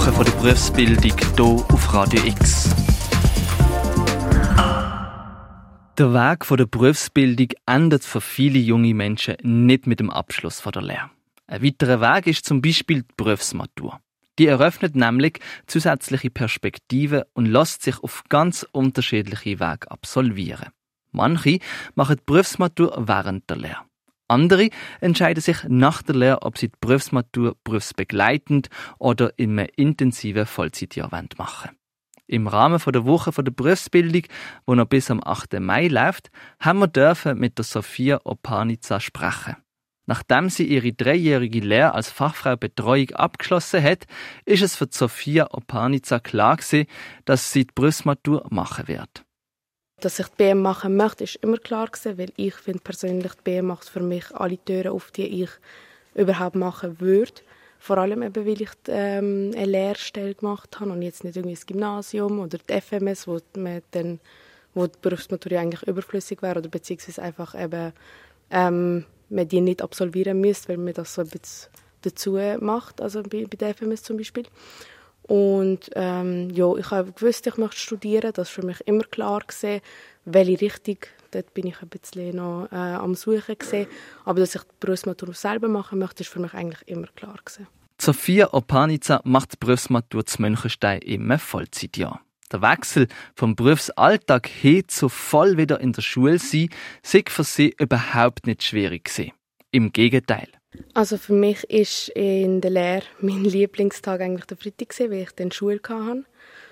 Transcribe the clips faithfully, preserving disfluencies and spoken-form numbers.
Woche von der Berufsbildung hier auf Radio X. Der Weg von der Berufsbildung endet für viele junge Menschen nicht mit dem Abschluss von der Lehre. Ein weiterer Weg ist zum Beispiel die Berufsmatur. Die eröffnet nämlich zusätzliche Perspektiven und lässt sich auf ganz unterschiedliche Wege absolvieren. Manche machen die Berufsmatur während der Lehre. Andere entscheiden sich nach der Lehre, ob sie die Berufsmatur berufsbegleitend oder in einem intensiven Vollzeitjahr machen wollen. Im Rahmen der Woche der Berufsbildung, die noch bis am achten Mai läuft, haben wir dürfen mit der Sophia Opanica sprechen. Nachdem sie ihre dreijährige Lehre als Fachfrau Betreuung abgeschlossen hat, ist es für Sophia Opanica klar gewesen, dass sie die Berufsmatur machen wird. Dass ich die B M machen möchte, ist immer klar gewesen, weil ich finde persönlich, die B M macht für mich alle Türen auf, die ich überhaupt machen würde. Vor allem eben, weil ich ähm, eine Lehrstelle gemacht habe und jetzt nicht irgendwie das Gymnasium oder die F M S, wo, man dann, wo die Berufsmatur ja eigentlich überflüssig wäre oder beziehungsweise einfach eben, ähm, man die nicht absolvieren müsste, weil man das so ein bisschen dazu macht, also bei, bei der F M S zum Beispiel. Und ähm, ja, ich habe gewusst, ich möchte studieren. Das war für mich immer klar gewesen, welche Richtung. Dort bin ich ein bisschen noch äh, am Suchen gewesen. Aber dass ich die Berufsmatur selber machen möchte, ist für mich eigentlich immer klar gewesen. Sophia Opanica macht die Berufsmatur zu Münchenstein im Vollzeitjahr. Der Wechsel vom Berufsalltag hin zu voll wieder in der Schule sein, sei für sie überhaupt nicht schwierig gewesen. Im Gegenteil. Also für mich war in der Lehre mein Lieblingstag eigentlich der Freitag, weil ich dann Schule hatte.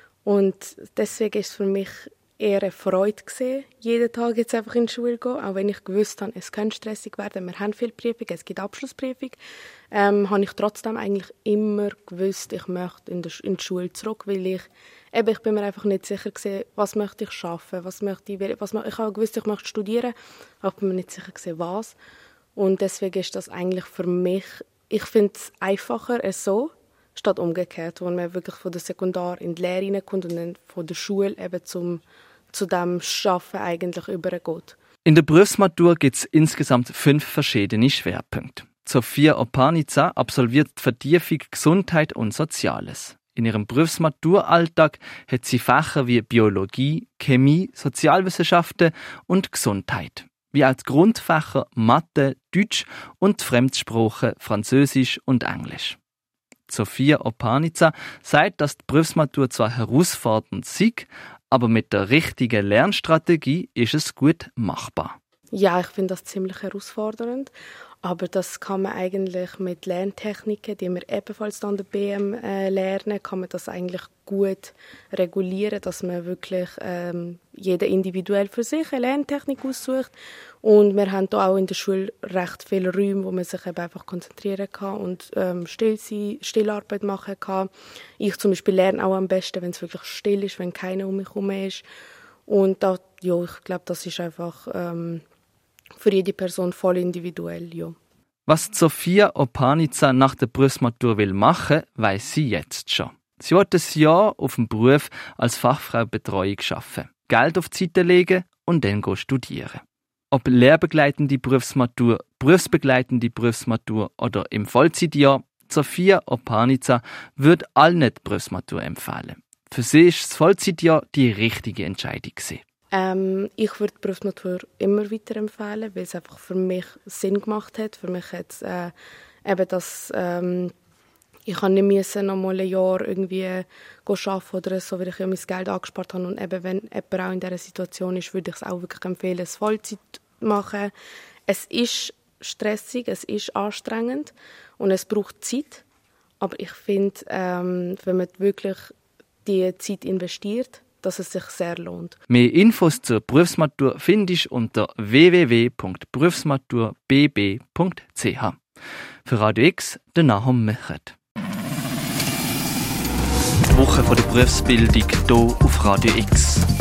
Und deswegen war es für mich eher eine Freude, jeden Tag jetzt einfach in die Schule zu gehen. Auch wenn ich gewusst habe, es könnte stressig werden, wir haben viele Prüfungen, es gibt Abschlussprüfungen, ähm, habe ich trotzdem eigentlich immer gewusst, ich möchte in, der, in die Schule zurück, weil ich, eben, ich bin mir einfach nicht sicher gewesen, was möchte ich schaffen, was möchte ich, was, ich habe gewusst, ich möchte studieren, aber ich bin mir nicht sicher gewesen, was. Und deswegen ist das eigentlich für mich, ich finde es einfacher so, statt umgekehrt, wo man wirklich von der Sekundar in die Lehre reinkommt und dann von der Schule eben zum, zu dem Arbeiten eigentlich übergeht. In der Berufsmatur gibt es insgesamt fünf verschiedene Schwerpunkte. Sophia Opanica absolviert die Vertiefung Gesundheit und Soziales. In ihrem Berufsmaturalltag hat sie Fächer wie Biologie, Chemie, Sozialwissenschaften und Gesundheit. Wie als Grundfächer Mathe, Deutsch und Fremdsprachen Französisch und Englisch. Sophia Opanica sagt, dass die Berufsmatur zwar herausfordernd sei, aber mit der richtigen Lernstrategie ist es gut machbar. Ja, ich finde das ziemlich herausfordernd, aber das kann man eigentlich mit Lerntechniken, die wir ebenfalls an der B M äh, lernen, kann man das eigentlich gut regulieren, dass man wirklich ähm, jeder individuell für sich eine Lerntechnik aussucht. Und wir haben hier auch in der Schule recht viele Räume, wo man sich eben einfach konzentrieren kann und ähm, still sein, Stillarbeit machen kann. Ich zum Beispiel lerne auch am besten, wenn es wirklich still ist, wenn keiner um mich herum ist. Und da, ja, ich glaube, das ist einfach ähm, für jede Person voll individuell, ja. Was Sophia Opanica nach der Berufsmatur will machen, weiss sie jetzt schon. Sie wird ein Jahr auf dem Beruf als Fachfrau Betreuung arbeiten, Geld auf die Seite legen und dann studieren. Ob lehrbegleitende Berufsmatur, berufsbegleitende Berufsmatur oder im Vollzeitjahr, Sophia Opanica würde allen die Berufsmatur empfehlen. Für sie ist das Vollzeitjahr die richtige Entscheidung gewesen. Ähm, ich würde die Berufsmatur immer weiterempfehlen, weil es einfach für mich Sinn gemacht hat. Für mich hat es äh, eben das, ähm, ich habe nicht müssen noch mal ein Jahr irgendwie arbeiten oder so, weil ich ja mein Geld angespart habe. Und eben, wenn jemand auch in dieser Situation ist, würde ich es auch wirklich empfehlen, es Vollzeit machen. Es ist stressig, es ist anstrengend und es braucht Zeit. Aber ich finde, ähm, wenn man wirklich die Zeit investiert, dass es sich sehr lohnt. Mehr Infos zur Berufsmatur findest du unter w w w punkt berufsmatur b b punkt c h. Für Radio X, der Nahum Mechert. Die Woche der Berufsbildung hier auf Radio X.